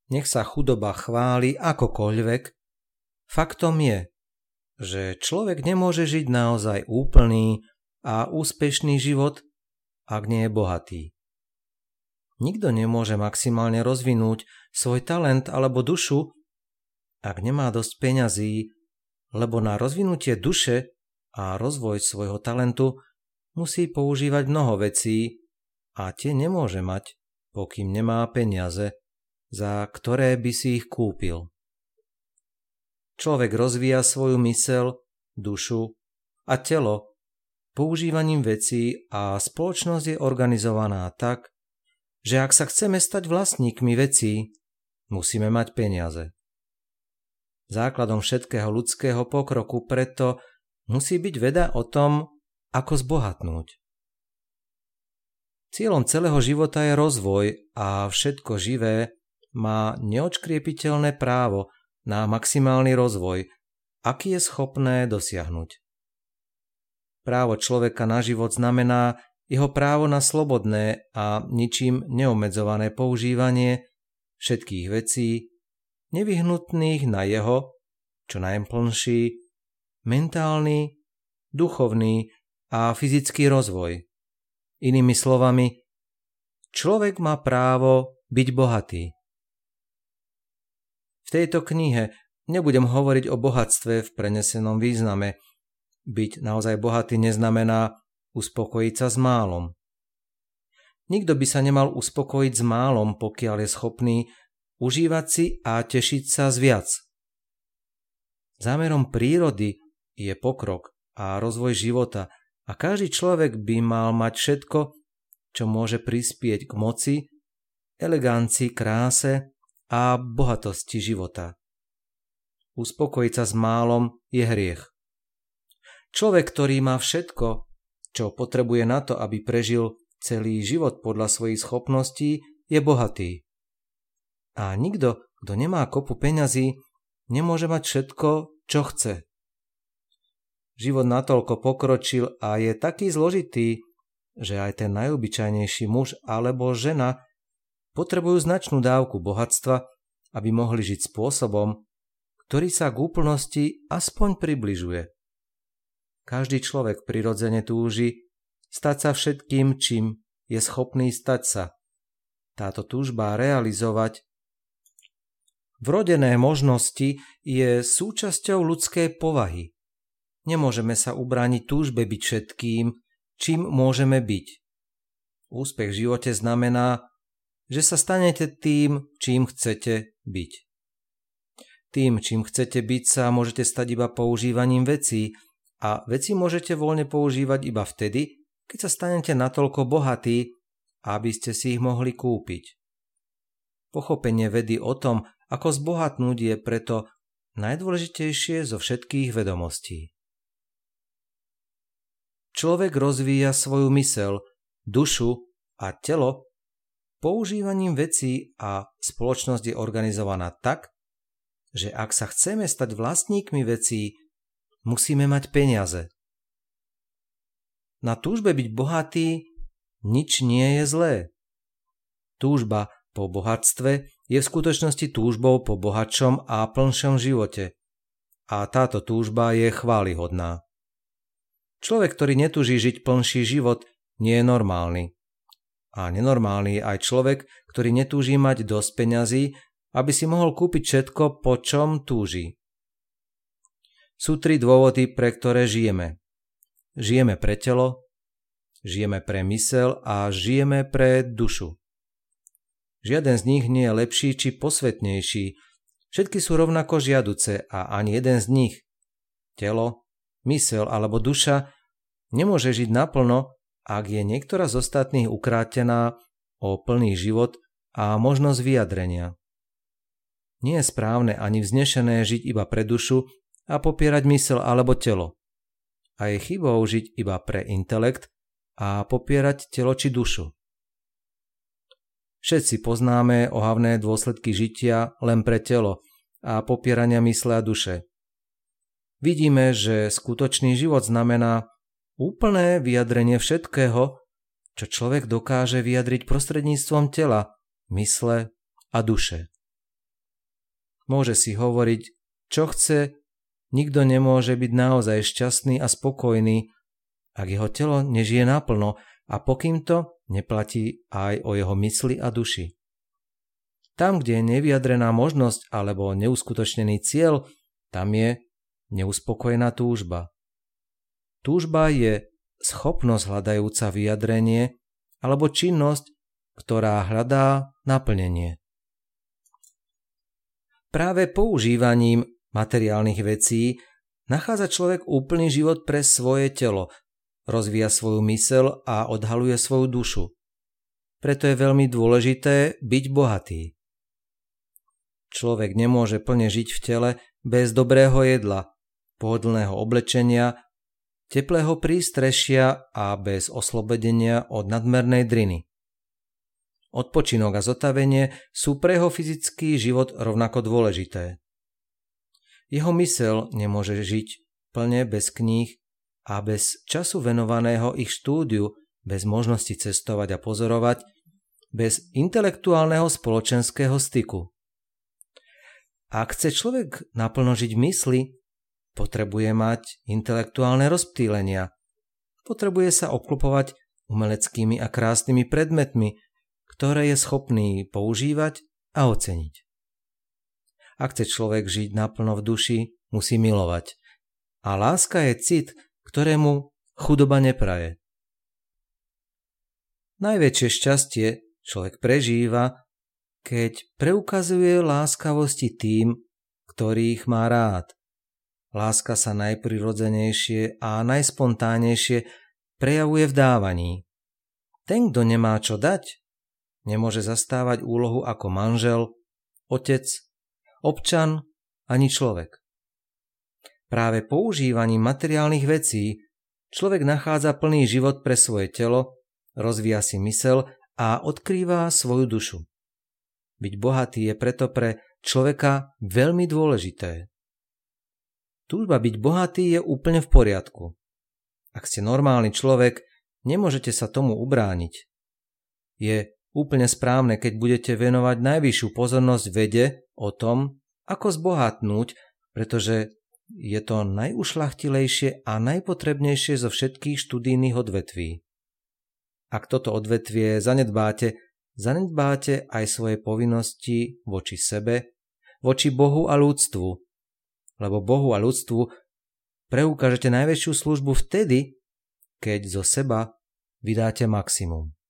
nech sa chudoba chváli akokoľvek, faktom je, že človek nemôže žiť naozaj úplný a úspešný život, ak nie je bohatý. Nikto nemôže maximálne rozvinúť svoj talent alebo dušu, ak nemá dosť peňazí, lebo na rozvinutie duše a rozvoj svojho talentu musí používať mnoho vecí a tie nemôže mať, pokým nemá peniaze, za ktoré by si ich kúpil. Človek rozvíja svoju myseľ, dušu a telo používaním vecí a spoločnosť je organizovaná tak, že ak sa chceme stať vlastníkmi vecí, musíme mať peniaze. Základom všetkého ľudského pokroku preto musí byť veda o tom, ako zbohatnúť. Cieľom celého života je rozvoj a všetko živé má neodškriepiteľné právo na maximálny rozvoj, aký je schopné dosiahnuť. Právo človeka na život znamená jeho právo na slobodné a ničím neobmedzované používanie všetkých vecí, nevyhnutných na jeho, čo najplnší, mentálny, duchovný a fyzický rozvoj. Inými slovami, človek má právo byť bohatý. V tejto knihe nebudem hovoriť o bohatstve v prenesenom význame. Byť naozaj bohatý neznamená uspokojiť sa s málom. Nikto by sa nemal uspokojiť s málom, pokiaľ je schopný užívať si a tešiť sa z viac. Zámerom prírody je pokrok a rozvoj života a každý človek by mal mať všetko, čo môže prispieť k moci, elegancii, kráse a bohatosti života. Uspokojiť sa s málom je hriech. Človek, ktorý má všetko, čo potrebuje na to, aby prežil celý život podľa svojich schopností, je bohatý. A nikto, kto nemá kopu peňazí, nemôže mať všetko, čo chce. Život natoľko pokročil a je taký zložitý, že aj ten najobyčajnejší muž alebo žena potrebujú značnú dávku bohatstva, aby mohli žiť spôsobom, ktorý sa k úplnosti aspoň približuje. Každý človek prirodzene túži stať sa všetkým, čím je schopný stať sa. Táto túžba realizovať vrodené možnosti je súčasťou ľudskej povahy. Nemôžeme sa ubrániť túžbe byť všetkým, čím môžeme byť. Úspech v živote znamená, že sa stanete tým, čím chcete byť. Tým, čím chcete byť, sa môžete stať iba používaním vecí a veci môžete voľne používať iba vtedy, keď sa stanete natoľko bohatí, aby ste si ich mohli kúpiť. Pochopenie vedy o tom, ako zbohatnúť, je preto najdôležitejšie zo všetkých vedomostí. Človek rozvíja svoju myseľ, dušu a telo používaním vecí a spoločnosť je organizovaná tak, že ak sa chceme stať vlastníkmi vecí, musíme mať peniaze. Na túžbe byť bohatý nič nie je zlé. Túžba po bohatstve je v skutočnosti túžbou po bohatšom a plnšom živote. A táto túžba je chválihodná. Človek, ktorý netúži žiť plnší život, nie je normálny. A nenormálny je aj človek, ktorý netúži mať dosť peňazí, aby si mohol kúpiť všetko, po čom túži. Sú 3 dôvody, pre ktoré žijeme. Žijeme pre telo, žijeme pre myseľ a žijeme pre dušu. Žiaden z nich nie je lepší či posvetnejší. Všetky sú rovnako žiaduce a ani jeden z nich, telo, myseľ alebo duša, nemôže žiť naplno, ak je niektorá z ostatných ukrátená o plný život a možnosť vyjadrenia. Nie je správne ani vznešené žiť iba pre dušu a popierať myseľ alebo telo. A je chybou žiť iba pre intelekt a popierať telo či dušu. Všetci poznáme ohavné dôsledky žitia len pre telo a popierania mysle a duše. Vidíme, že skutočný život znamená úplné vyjadrenie všetkého, čo človek dokáže vyjadriť prostredníctvom tela, mysle a duše. Môže si hovoriť, čo chce, nikto nemôže byť naozaj šťastný a spokojný, ak jeho telo nežije naplno a pokým to neplatí aj o jeho mysli a duši. Tam, kde je nevyjadrená možnosť alebo neuskutočnený cieľ, tam je neuspokojená túžba. Túžba je schopnosť hľadajúca vyjadrenie alebo činnosť, ktorá hľadá naplnenie. Práve používaním materiálnych vecí nachádza človek úplný život pre svoje telo, rozvíja svoju myseľ a odhaľuje svoju dušu. Preto je veľmi dôležité byť bohatý. Človek nemôže plne žiť v tele bez dobrého jedla, pohodlného oblečenia, teplého prístrešia a bez oslobodenia od nadmernej driny. Odpočinok a zotavenie sú pre jeho fyzický život rovnako dôležité. Jeho myseľ nemôže žiť plne bez kníh a bez času venovaného ich štúdiu, bez možnosti cestovať a pozorovať, bez intelektuálneho spoločenského styku. Ak chce človek naplno žiť v mysli, potrebuje mať intelektuálne rozptýlenia. Potrebuje sa obklopovať umeleckými a krásnymi predmetmi, ktoré je schopný používať a oceniť. Ak chce človek žiť naplno v duši, musí milovať. A láska je cit, ktorému chudoba nepraje. Najväčšie šťastie človek prežíva, keď preukazuje láskavosti tým, ktorých má rád. Láska sa najprirodzenejšie a najspontánnejšie prejavuje v dávaní. Ten, kto nemá čo dať, nemôže zastávať úlohu ako manžel, otec, občan ani človek. Práve používaním materiálnych vecí človek nachádza plný život pre svoje telo, rozvíja si myseľ a odkrýva svoju dušu. Byť bohatý je preto pre človeka veľmi dôležité. Túžba byť bohatý je úplne v poriadku. Ak ste normálny človek, nemôžete sa tomu ubrániť. Je úplne správne, keď budete venovať najvyššiu pozornosť vede o tom, ako zbohatnúť, pretože je to najušľachtilejšie a najpotrebnejšie zo všetkých študijných odvetví. Ak toto odvetvie zanedbáte aj svoje povinnosti voči sebe, voči Bohu a ľudstvu, lebo Bohu a ľudstvu preukážete najväčšiu službu vtedy, keď zo seba vydáte maximum.